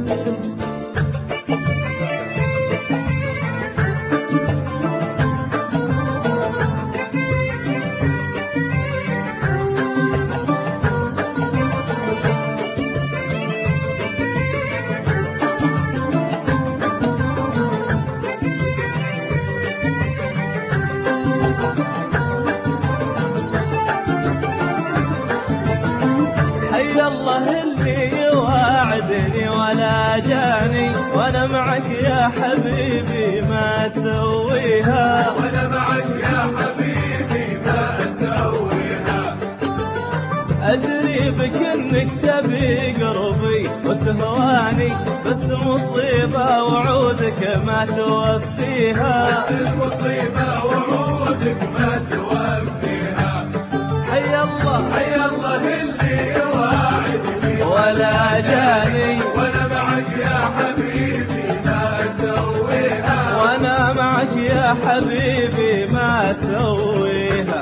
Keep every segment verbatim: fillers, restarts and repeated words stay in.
حي الله اللي يواعدني ولا جاني، وانا معك يا حبيبي ما اسويها، وانا معك يا حبيبي ما اسويها. ادري بك انك تبي قربي وتهواني، بس مصيبة وعودك ما توفيها، بس المصيبة وعودك ما توفيها. حي الله حي الله اللي يواعدني ولا جاني، وانا معك يا حبيبي ما اسويها، وانا معك يا حبيبي ما اسويها.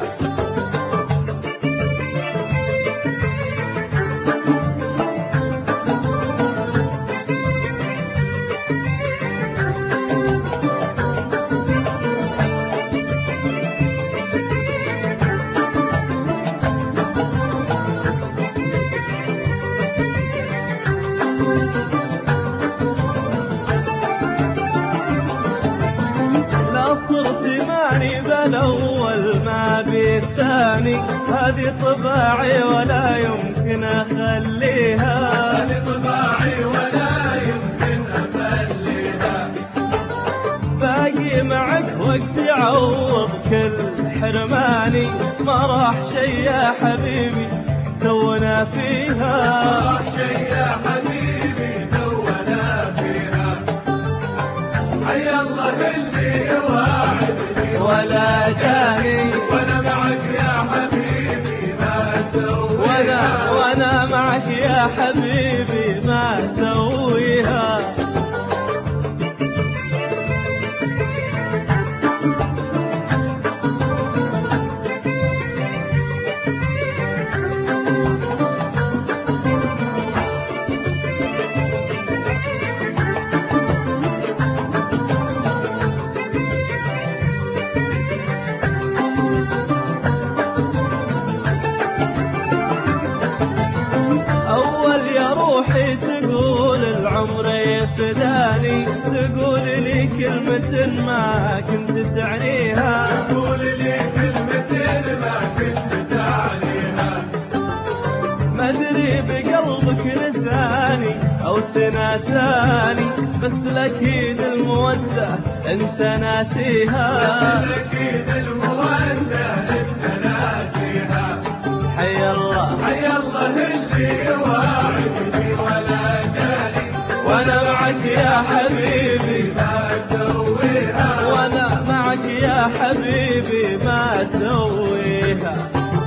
صرت ماني بالاول ما بالثاني، هذه طباعي ولا يمكن اخليها، هذه طباعي ولا يمكن اخليها. باقي معك وقت يعوض كل حرماني، ما راح شي يا حبيبي تونا فيها، ما راح شي يا حبيبي تونا فيها. حي الله اللي يواعدني ولا جاني، وانا معك يا حبيبي ما اسويها، وانا وانا معك يا حبيبي ما اسويها. روحي تقول العمر يفداني، تقول لي كلمة ما كنت تعنيها، تقول لي كلمة ما كنت تعنيها. ما ادري بقلبك نساني او تناساني، بس الاكيد المودة انت ناسيها، بس الاكيد المودة انت ناسيها. حي الله حي الله اللي يواعدني ولا جاني، وانا معك يا حبيبي ما اسويها، وانا معك يا حبيبي ما اسويها.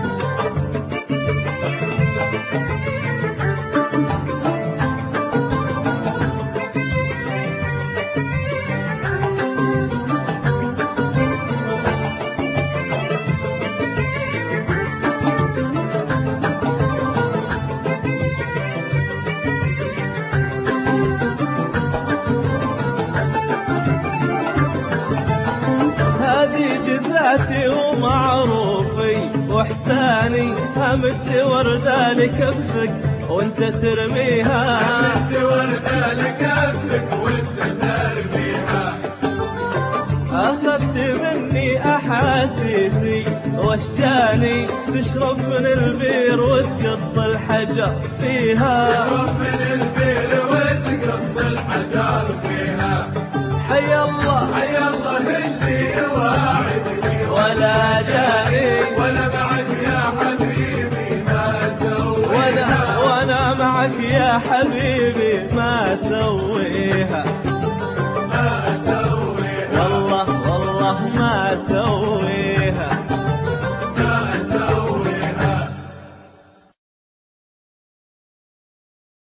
جزاتي ومعروفي واحساني، همت وردة لكفك وانت ترميها، همت وردة لكفك وانت ترميها. اخذت مني احاسيسي واشجاني، تشرب من البير وتقط الحجر فيها، تشرب من البير وتقط الحجر فيها. حي الله حي الله اللي يواعدني ولا جاني، وانا معك يا حبيبي ما اسويها، وانا وانا معك يا حبيبي ما اسويها.